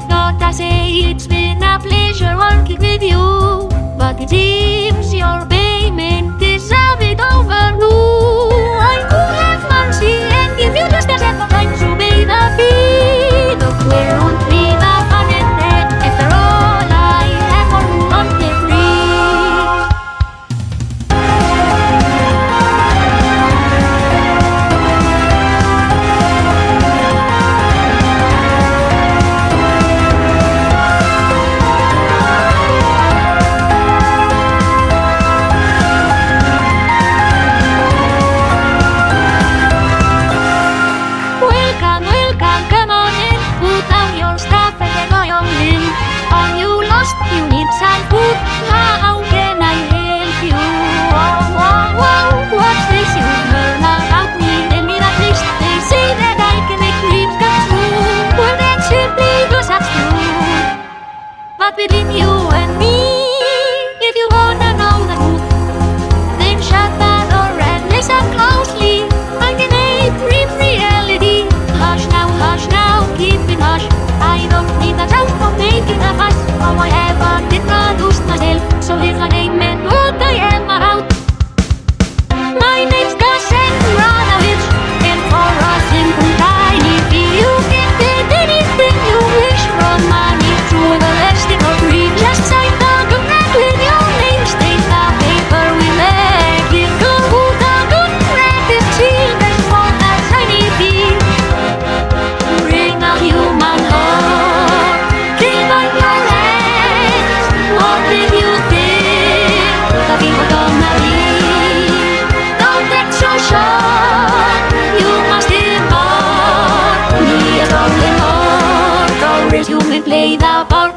not to say it's been a pleasure working with you, but it seems your payment is a bit overdue. I could have mercy and give you just a second time to pay the fee. Look, where won't be the fun in that? After all, I have for you on the free. Welcome, welcome, come on in. Put down your stuff and enjoy your meal. Are you lost? You need some food? How can I help you? Oh, oh, oh, what's this you learn about me? Tell me at least. They say that I can make dreams come true. Well, that's simply because that's true. But between you and me, if you wanna know the truth, then shut the door and listen closely. I can make dream reality. Hush now, keep it hush. I don't need the sound of making a fuss. Oh, I haven't introduced myself, so here's my name and what I am about. My name's Cassandra Navich, and for a simple tiny fee, you can get anything you wish, from money to the lasting or free. Just sign the contract with your name, stain the paper with magic. Go put the contract is sealed, that's for a tiny fee. Bring a human heart, give on your hands. What did you think the people gonna be? Don't get so short, you must impart me a golden heart, or resume and play the part.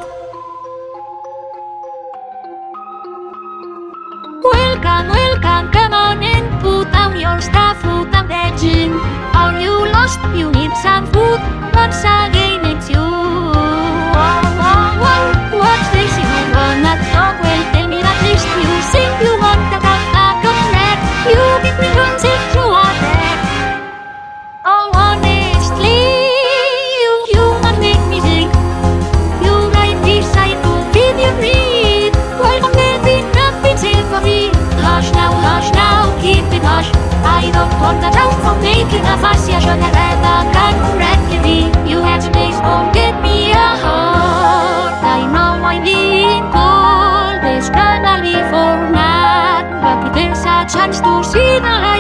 Welcome, welcome, come on in. Put down your stuff, put down that gym. Are you lost? You need some food. Once again, it's you. Oh, oh, oh, what's this? You wanna talk? Well, tell me at least. You think you want to cut a contract. You give me one thing to attack. Oh, honestly, you human make me think. You right decide to feed your greed. Welcome, getting nothing safe for me. Hush now, keep it hush. I don't want the sound from making a fuss. You should have had a contract with me. You had space, oh, get me a heart. I know I'm being cold, this can't be for not, but if there's a chance to see the light,